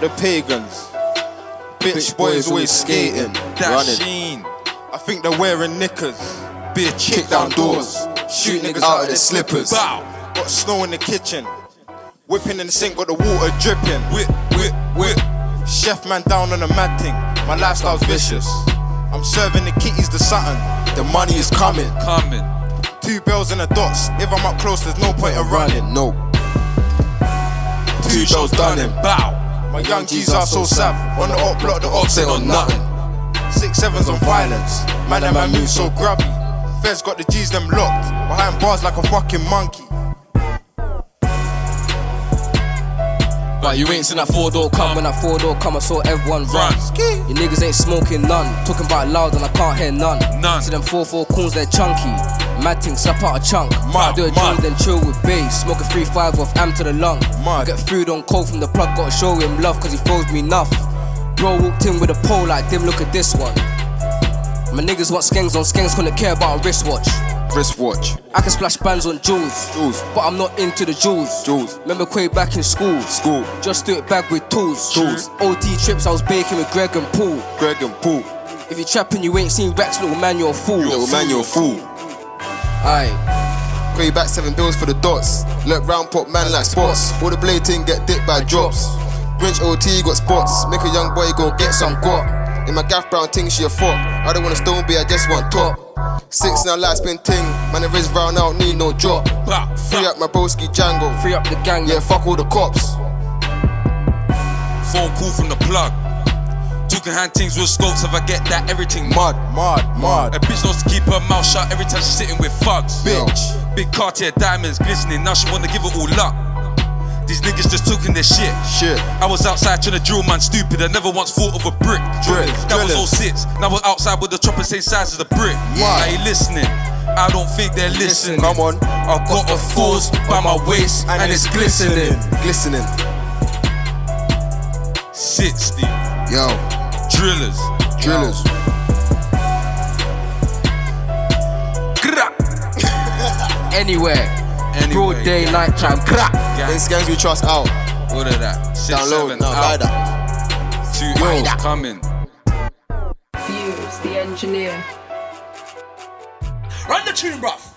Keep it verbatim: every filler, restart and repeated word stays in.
the pagans. Bitch boys always skating, running. I think they're wearing knickers. Be a chick down doors. Shoot niggas out of their slippers. Got snow in the kitchen. Whipping in the sink, got the water dripping. Whip, whip, whip. Chef man down on a mad thing. My lifestyle's vicious. I'm serving the kitties the Sutton. The money is coming. Coming. Two bells and a dots. If I'm up close, there's no point of running. No. Two bells done him. Bow. My young G's are so sav. On the up block, the ops ain't on nothing. Six sevens on violence. Man and man move so grubby. Feds got the G's them locked. Behind bars like a fucking monkey. But you ain't seen that four door come. When that four door come, I saw everyone run. You niggas ain't smoking none. Talking about loud and I can't hear none. None. See them four four coons, they're chunky. Mad thing, slap out a chunk. Mad, do a drill, then chill with bass. Smoke a three five off am to the lung. Mad. Get food on cold from the plug. Gotta show him love cause he throws me enough. Bro walked in with a pole like dim, look at this one. My niggas want skanks on skanks, couldn't care about a wristwatch. Wristwatch. I can splash bands on jewels, jewels, but I'm not into the jewels. Jewels. Remember Quay back in school, school. Just do it back with tools, tools. O T trips, I was baking with Greg and Paul. Greg and Paul. If you trapping, you ain't seen racks, little man, you're a fool. Little man, you're a fool. Aye. Quay back seven bills for the dots. Let round pop man like spots. All the blade ting get dipped by drops. Grinch O T got spots. Make a young boy go get some guap. In my gaff brown ting, she a fuck. I don't want a stone be, I just want top. Six now light spin ting. Man, the wrist round out, need no drop. Free up my broski Django. Free up the gang. Yeah, fuck all the cops. Phone call from the plug. Talking hand things with scopes. If I get that, everything mud, mud, mud. A bitch knows to keep her mouth shut every time she's sitting with thugs. Bitch. Big Cartier diamonds glistening. Now she wanna give it all up. These niggas just talking their shit. Shit. I was outside trying to drill man stupid. I never once thought of a brick. Drill. That was all sits. Now we're outside with the chopper same size as the brick. Yeah. Are you listening? I don't think they're listening. Come on. I got a force by my waist and, and it's glistening. Glistening. sixty. Yo. Drillers. Drillers. Anywhere. Anyway, broad day, yeah. night time, crack. These gangs we trust out. All of that. Six, Download, seven, no, out. that. Two girls coming. Fuse, the engineer. Run the tune, bruv.